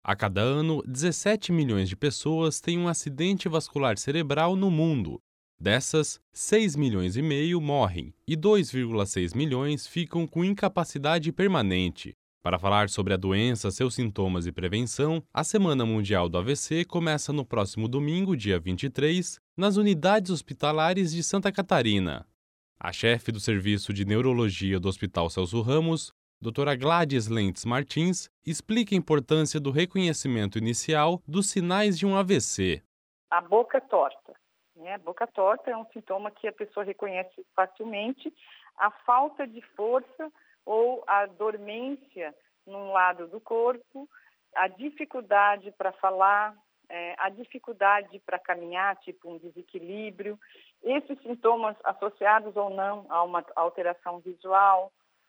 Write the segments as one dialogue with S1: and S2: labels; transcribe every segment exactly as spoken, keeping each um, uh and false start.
S1: A cada ano, dezessete milhões de pessoas têm um acidente vascular cerebral no mundo. Dessas, seis milhões e meio morrem e dois vírgula seis milhões ficam com incapacidade permanente. Para falar sobre a doença, seus sintomas e prevenção, a Semana Mundial do A V C começa no próximo domingo, dia vinte e três, nas unidades hospitalares de Santa Catarina. A chefe do Serviço de Neurologia do Hospital Celso Ramos, doutora Gladys Lentes Martins, explica a importância do reconhecimento inicial dos sinais de um A V C.
S2: A boca torta. Né? A boca torta é um sintoma que a pessoa reconhece facilmente. A falta de força ou a dormência num lado do corpo, a dificuldade para falar, é, a dificuldade para caminhar, tipo um desequilíbrio. Esses sintomas associados ou não a uma alteração visual,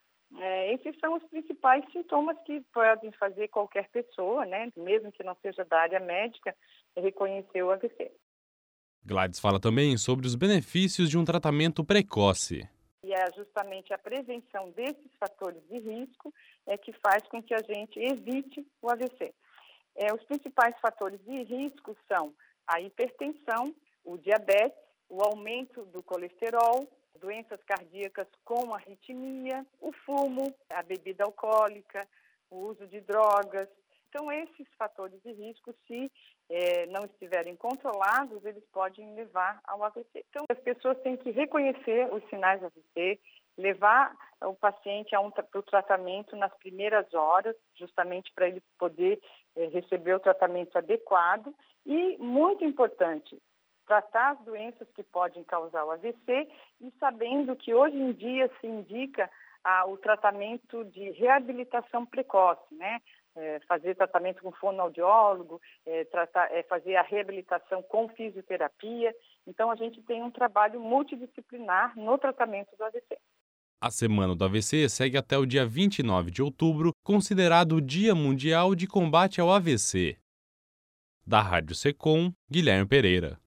S2: É, esses são os principais sintomas que podem fazer qualquer pessoa, né, mesmo que não seja da área médica, reconhecer o A V C.
S1: Gladys fala também sobre os benefícios de um tratamento precoce.
S2: E é justamente a prevenção desses fatores de risco é que faz com que a gente evite o A V C. É, os principais fatores de risco são a hipertensão, o diabetes, o aumento do colesterol, doenças cardíacas com arritmia, o fumo, a bebida alcoólica, o uso de drogas. Então, esses fatores de risco, se eh, não estiverem controlados, eles podem levar ao A V C. Então, as pessoas têm que reconhecer os sinais do A V C, levar o paciente a um, para o tratamento nas primeiras horas, justamente para ele poder eh, receber o tratamento adequado. E, muito importante, tratar as doenças que podem causar o A V C e sabendo que hoje em dia se indica ah, o tratamento de reabilitação precoce, né? É, fazer tratamento com fonoaudiólogo, é, tratar, é, fazer a reabilitação com fisioterapia. Então, a gente tem um trabalho multidisciplinar no tratamento do A V C.
S1: A Semana do A V C segue até o dia vinte e nove de outubro, considerado o Dia Mundial de Combate ao A V C. Da Rádio Secom, Guilherme Pereira.